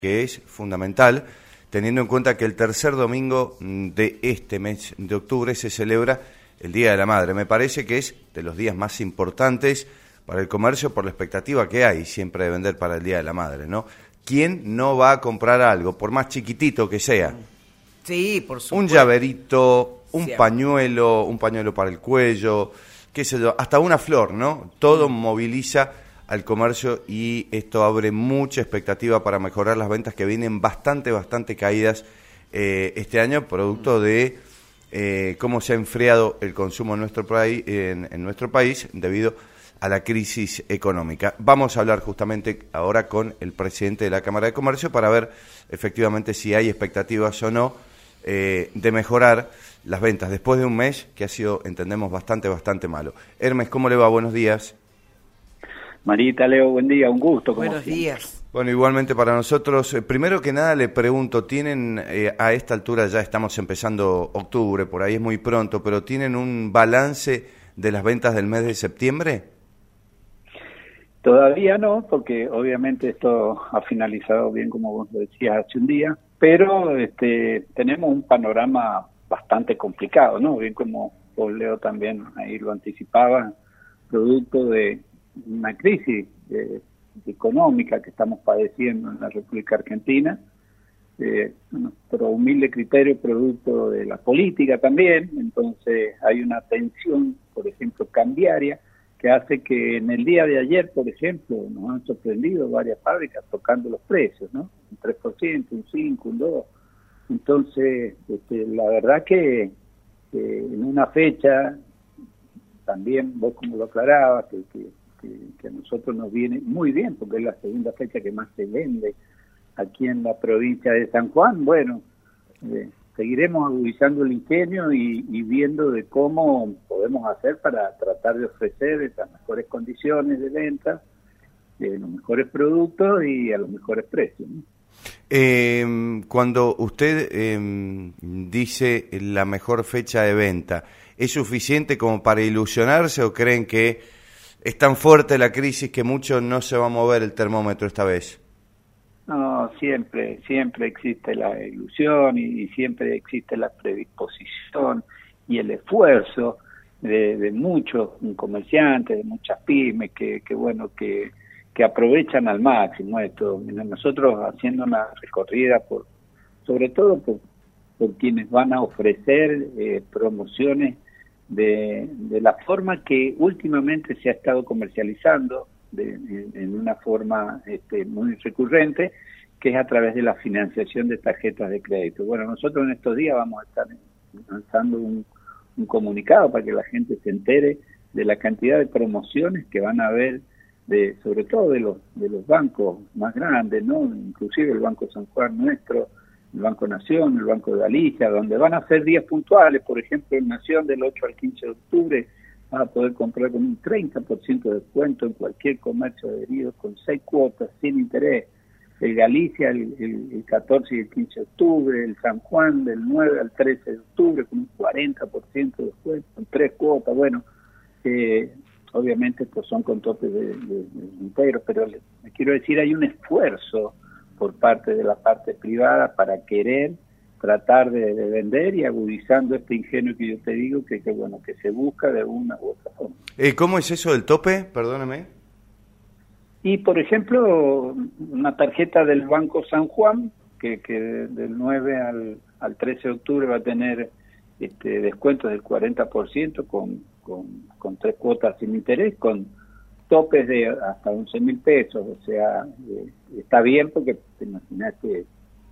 que es fundamental, teniendo en cuenta que el tercer domingo de este mes de octubre se celebra el Día de la Madre. Me parece que es de los días más importantes para el comercio por la expectativa que hay siempre de vender para el Día de la Madre, ¿no? ¿Quién no va a comprar algo, por más chiquitito que sea? Sí, por supuesto. Un llaverito, un Siempre. pañuelo para el cuello, qué sé yo, hasta una flor, ¿no? Todo moviliza al comercio y esto abre mucha expectativa para mejorar las ventas que vienen bastante caídas este año, producto de cómo se ha enfriado el consumo en nuestro país debido a la crisis económica. Vamos a hablar justamente ahora con el presidente de la Cámara de Comercio para ver efectivamente si hay expectativas o no de mejorar las ventas después de un mes que ha sido, entendemos, bastante malo. Hermes, ¿cómo le va? Buenos días. Marita, Leo, buen día, un gusto. Buenos días. Bueno, igualmente para nosotros. Primero que nada le pregunto, ¿tienen a esta altura, ya estamos empezando octubre, por ahí es muy pronto, pero ¿tienen un balance de las ventas del mes de septiembre? Todavía no, porque obviamente esto ha finalizado bien, como vos decías hace un día, pero tenemos un panorama bastante complicado, ¿no? Bien como vos, Leo, también ahí lo anticipaba, producto de una crisis económica que estamos padeciendo en la República Argentina, nuestro humilde criterio producto de la política también. Entonces hay una tensión, por ejemplo, cambiaria, que hace que en el día de ayer, por ejemplo, nos han sorprendido varias fábricas tocando los precios, ¿no? Un 3%, un 5%, un 2%. Entonces, la verdad que en una fecha, también vos como lo aclarabas, que a nosotros nos viene muy bien, porque es la segunda fecha que más se vende aquí en la provincia de San Juan. Bueno, seguiremos agudizando el ingenio y viendo de cómo podemos hacer para tratar de ofrecer esas mejores condiciones de venta, los mejores productos y a los mejores precios, ¿no? Cuando usted dice la mejor fecha de venta, ¿es suficiente como para ilusionarse o creen que es tan fuerte la crisis que mucho no se va a mover el termómetro esta vez? No, siempre existe la ilusión y siempre existe la predisposición y el esfuerzo de muchos comerciantes, de muchas pymes que aprovechan al máximo esto. Nosotros haciendo una recorrida sobre todo por quienes van a ofrecer promociones de la forma que últimamente se ha estado comercializando en una forma muy recurrente, que es a través de la financiación de tarjetas de crédito. Bueno, nosotros en estos días vamos a estar lanzando un comunicado para que la gente se entere de la cantidad de promociones que van a haber, sobre todo de los bancos más grandes, ¿no? Inclusive el Banco San Juan nuestro, el Banco Nación, el Banco de Galicia, donde van a ser días puntuales. Por ejemplo, en Nación del 8 al 15 de octubre vas a poder comprar con un 30% de descuento en cualquier comercio adherido con 6 cuotas sin interés. El Galicia el 14 y el 15 de octubre, el San Juan del 9 al 13 de octubre con un 40% de descuento, con 3 cuotas. Bueno, obviamente estos son con topes de integros, pero le quiero decir, hay un esfuerzo por parte de la parte privada para querer tratar de vender y agudizando este ingenio que yo te digo que se busca de una u otra forma. ¿Cómo es eso del tope? Perdóname. Y por ejemplo, una tarjeta del Banco San Juan que del 9 al 13 de octubre va a tener descuentos del 40% con 3 cuotas sin interés, con topes de hasta 11.000 pesos. O sea, está bien, porque te imaginas que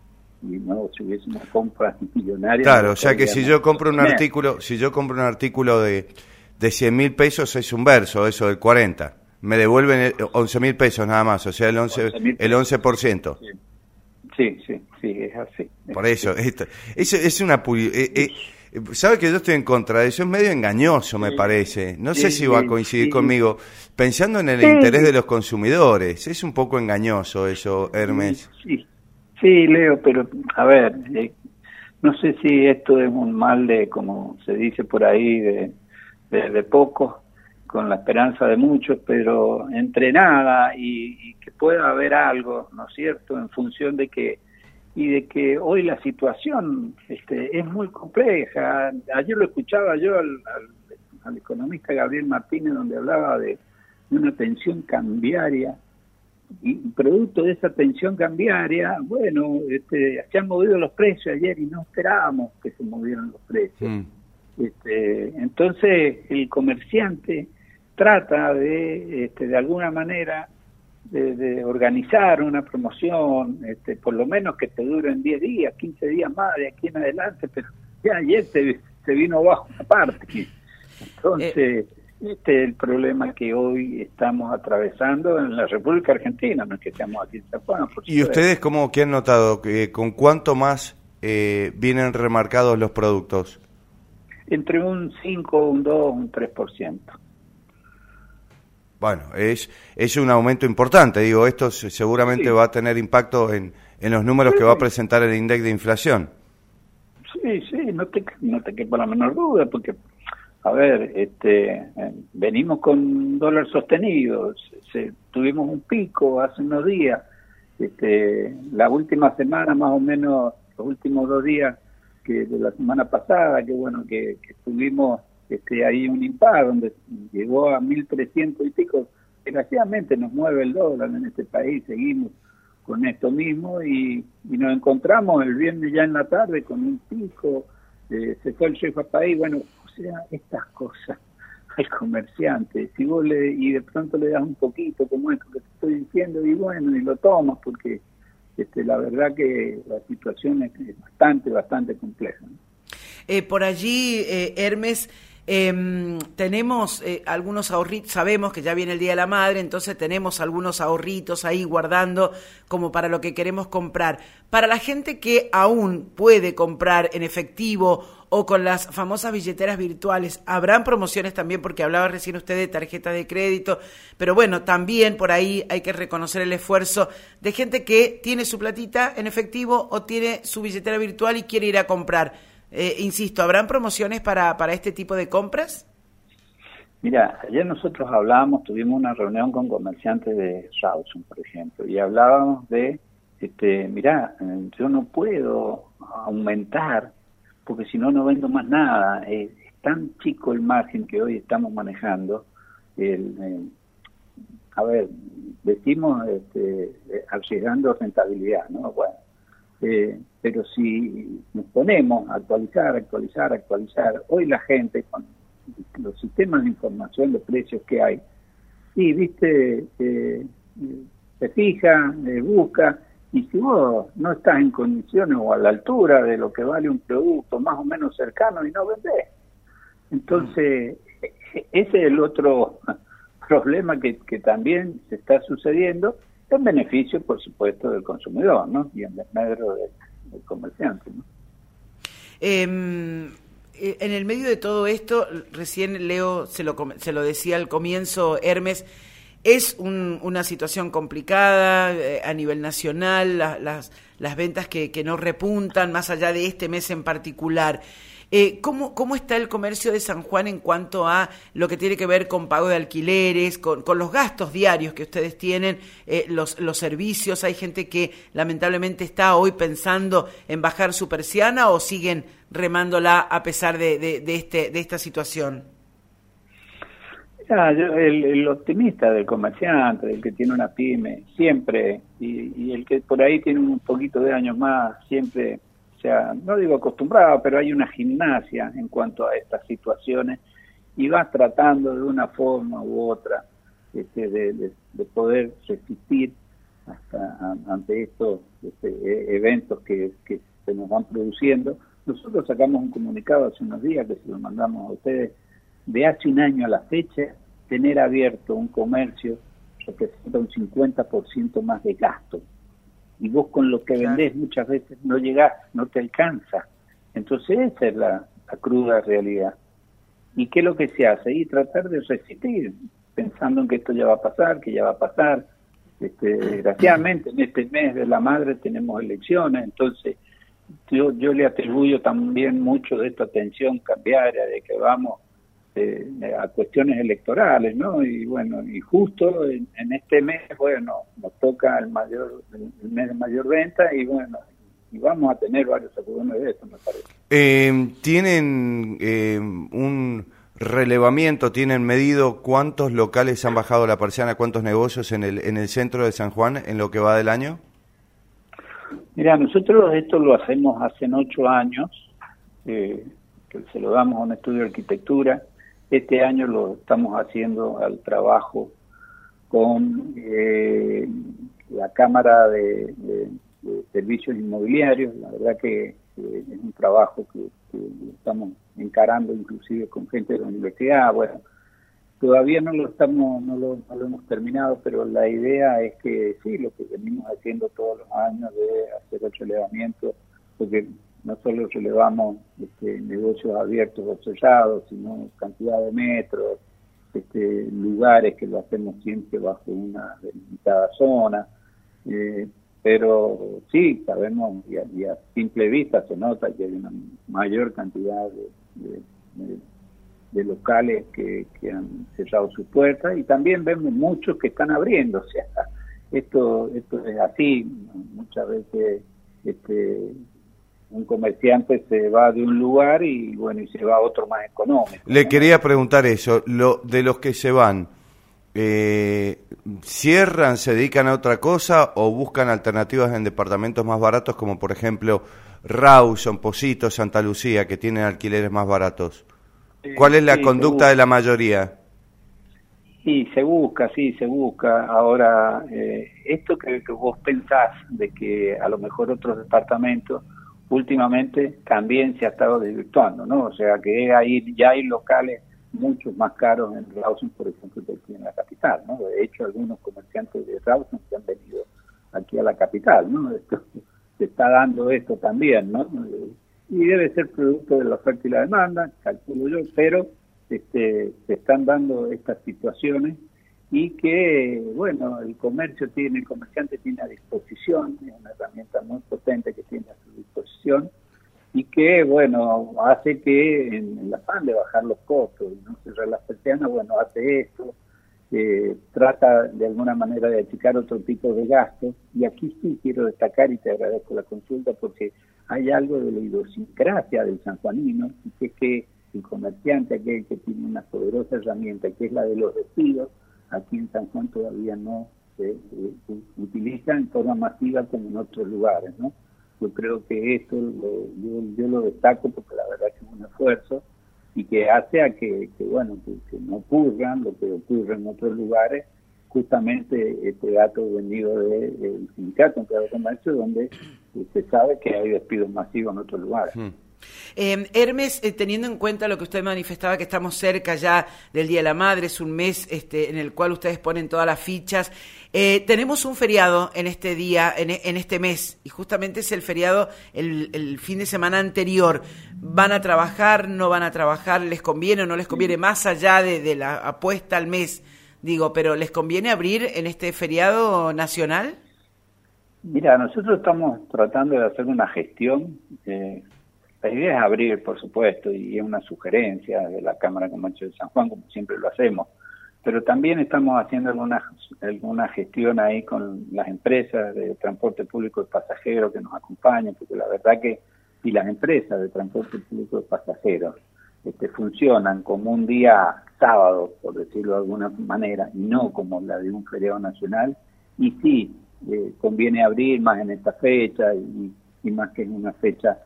si hubiese una compra millonaria. Claro, o sea que si yo compro un artículo, de 100.000 pesos, es un verso, eso del 40. Me devuelven 11.000 pesos nada más, o sea, el 11%. Sí, es así. Por eso, es una... Sabe que yo estoy en contra de eso, es medio engañoso, me parece. No sé si va a coincidir conmigo. Pensando en el interés de los consumidores, es un poco engañoso eso, Hermes. Sí, Leo, pero a ver, no sé si esto es un mal de, como se dice por ahí, de pocos. con la esperanza de muchos, pero entre nada y que pueda haber algo, ¿no es cierto?, en función de que hoy la situación es muy compleja. Ayer lo escuchaba yo al economista Gabriel Martínez, donde hablaba de una tensión cambiaria, y producto de esa tensión cambiaria, bueno, se han movido los precios ayer y no esperábamos que se movieran los precios. Entonces el comerciante trata de alguna manera de organizar una promoción, por lo menos que te duren 10 días, 15 días más de aquí en adelante, pero ya ayer se vino abajo una parte. Entonces, este es el problema que hoy estamos atravesando en la República Argentina, no es que estamos aquí en San Juan. ¿Y ustedes qué han notado? ¿Con cuánto más vienen remarcados los productos? Entre un 5, un 2, un 3%. Bueno, es un aumento importante, digo, esto seguramente va a tener impacto en los números que va a presentar el índice de inflación. Sí, no te quepa la menor duda, porque, a ver, venimos con dólar sostenido, tuvimos un pico hace unos días, la última semana más o menos, los últimos 2 días que de la semana pasada, que bueno, que tuvimos hay un impar donde llegó a 1.300 y pico. Desgraciadamente nos mueve el dólar en este país, seguimos con esto mismo y nos encontramos el viernes ya en la tarde con un pico, se fue el jefe a país, bueno, o sea, estas cosas al comerciante, si vos y de pronto le das un poquito como esto que te estoy diciendo y bueno, y lo tomas porque la verdad que la situación es bastante compleja, ¿no? Por allí, Hermes, tenemos algunos ahorritos, sabemos que ya viene el Día de la Madre, entonces tenemos algunos ahorritos ahí guardando como para lo que queremos comprar. Para la gente que aún puede comprar en efectivo o con las famosas billeteras virtuales, ¿habrán promociones también? Porque hablaba recién usted de tarjetas de crédito, pero bueno, también por ahí hay que reconocer el esfuerzo de gente que tiene su platita en efectivo o tiene su billetera virtual y quiere ir a comprar. Insisto, ¿habrán promociones para este tipo de compras? Mira, ayer nosotros tuvimos una reunión con comerciantes de Rawson, por ejemplo, y hablábamos de, yo no puedo aumentar, porque si no vendo más nada. Es tan chico el margen que hoy estamos manejando. Decimos arriesgando rentabilidad, ¿no? Bueno. Pero si nos ponemos a actualizar, hoy la gente con los sistemas de información de precios que hay, se fija, busca, y si vos no estás en condiciones o a la altura de lo que vale un producto más o menos cercano y no vendés, entonces ese es el otro problema que también se está sucediendo, en beneficio, por supuesto, del consumidor, ¿no? Y en desmedro del comerciante, ¿no? En el medio de todo esto, recién Leo se lo decía al comienzo, Hermes, es una situación complicada a nivel nacional, las ventas que no repuntan, más allá de este mes en particular. ¿Cómo está el comercio de San Juan en cuanto a lo que tiene que ver con pago de alquileres, con los gastos diarios que ustedes tienen, los servicios? ¿Hay gente que lamentablemente está hoy pensando en bajar su persiana o siguen remándola a pesar de esta situación? El optimista del comerciante, del que tiene una pyme, siempre, y el que por ahí tiene un poquito de años más, siempre... O sea, no digo acostumbrado, pero hay una gimnasia en cuanto a estas situaciones y vas tratando de una forma u otra de poder resistir ante estos eventos que se nos van produciendo. Nosotros sacamos un comunicado hace unos días que se lo mandamos a ustedes. De hace un año a la fecha, tener abierto un comercio representa un 50% más de gasto. Y vos con lo que vendés muchas veces no llegás, no te alcanza. Entonces esa es la cruda realidad. ¿Y qué es lo que se hace? Y tratar de resistir, pensando en que esto ya va a pasar, que ya va a pasar. Desgraciadamente en este mes de la madre tenemos elecciones, entonces yo le atribuyo también mucho de esta tensión cambiaria, de que vamos a cuestiones electorales, ¿no? Y bueno, y justo en este mes, bueno, nos toca el mes de mayor venta y bueno, y vamos a tener varios sacudones de esto, me parece. ¿Tienen un relevamiento, tienen medido cuántos locales han bajado la persiana, cuántos negocios en el centro de San Juan en lo que va del año? Mira, nosotros esto lo hacemos hace 8 años, que se lo damos a un estudio de arquitectura. Este año lo estamos haciendo al trabajo con la Cámara de Servicios Inmobiliarios. La verdad que es un trabajo que estamos encarando inclusive con gente de la universidad. Bueno, todavía no lo hemos terminado, pero la idea es que sí, lo que venimos haciendo todos los años de hacer el relevamiento, porque no solo relevamos negocios abiertos o sellados, sino cantidad de metros, lugares que lo hacemos siempre bajo una delimitada zona, pero sí, sabemos y a simple vista se nota que hay una mayor cantidad de locales que han cerrado sus puertas y también vemos muchos que están abriendo, o sea, esto es así, muchas veces un comerciante se va de un lugar y bueno, y se va a otro más económico. Le quería preguntar eso, de los que se van, ¿cierran, se dedican a otra cosa o buscan alternativas en departamentos más baratos como por ejemplo Rawson, Posito, Santa Lucía, que tienen alquileres más baratos? ¿Cuál es la conducta de la mayoría? Sí, se busca. Ahora, esto que vos pensás de que a lo mejor otros departamentos últimamente también se ha estado desvirtuando, ¿no? O sea, que ya hay locales mucho más caros en Rawson, por ejemplo, que aquí en la capital, ¿no? De hecho, algunos comerciantes de Rawson se han venido aquí a la capital, ¿no? Se está dando esto también, ¿no? Y debe ser producto de la oferta y la demanda, calculo yo, pero se están dando estas situaciones y que, bueno, el comerciante tiene a disposición, es una herramienta muy potente que tiene a su disposición y que, bueno, hace que en el afán de bajar los costos y no cerrar las persianas, bueno, hace esto, trata de alguna manera de achicar otro tipo de gastos y aquí sí quiero destacar y te agradezco la consulta porque hay algo de la idiosincrasia del sanjuanino y que es que el comerciante, aquel que tiene una poderosa herramienta que es la de los despidos, aquí en San Juan todavía no se utiliza en forma masiva como en otros lugares, ¿no? Yo creo que esto yo lo destaco porque la verdad que es un esfuerzo y que hace a que no ocurran lo que ocurre en otros lugares, justamente este dato venido del sindicato de comercio, donde se sabe que hay despidos masivos en otros lugares. Hermes, teniendo en cuenta lo que usted manifestaba, que estamos cerca ya del Día de la Madre, es un mes en el cual ustedes ponen todas las fichas, tenemos un feriado en este día, en este mes, y justamente es el feriado el fin de semana anterior. ¿Van a trabajar, no van a trabajar? ¿Les conviene o no les conviene? Más allá de la apuesta al mes, digo, pero ¿les conviene abrir en este feriado nacional? Mira, nosotros estamos tratando de hacer una gestión. La idea es abrir, por supuesto, y es una sugerencia de la Cámara de Comercio de San Juan, como siempre lo hacemos, pero también estamos haciendo alguna gestión ahí con las empresas de transporte público de pasajeros que nos acompañan, porque la verdad que si las empresas de transporte público de pasajeros funcionan como un día sábado, por decirlo de alguna manera, y no como la de un feriado nacional, y sí, conviene abrir más en esta fecha, y más que en una fecha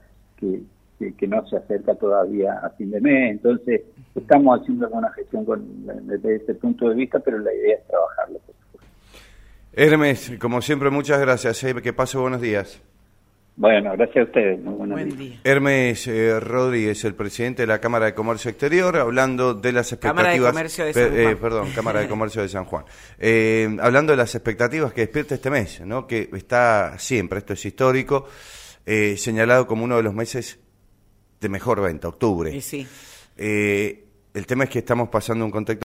que no se acerca todavía a fin de mes. Entonces estamos haciendo alguna gestión desde ese punto de vista, pero la idea es trabajarlo, por supuesto. Hermes, como siempre, muchas gracias, que pase buenos días. Bueno, gracias a ustedes. Muy buenos Buen días. día. Hermes Rodríguez, el presidente de la Cámara de Comercio Exterior, hablando de las expectativas... Cámara de Comercio de San Juan. Cámara de Comercio de San Juan. Hablando de las expectativas que despierta este mes, ¿no? Que está siempre, esto es histórico, señalado como uno de los meses de mejor venta, octubre. Y sí. El tema es que estamos pasando un contexto